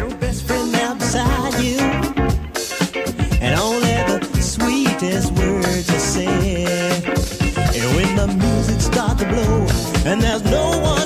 your best friend now beside you, and only the sweetest words are said. And when the music starts to blow, and there's no one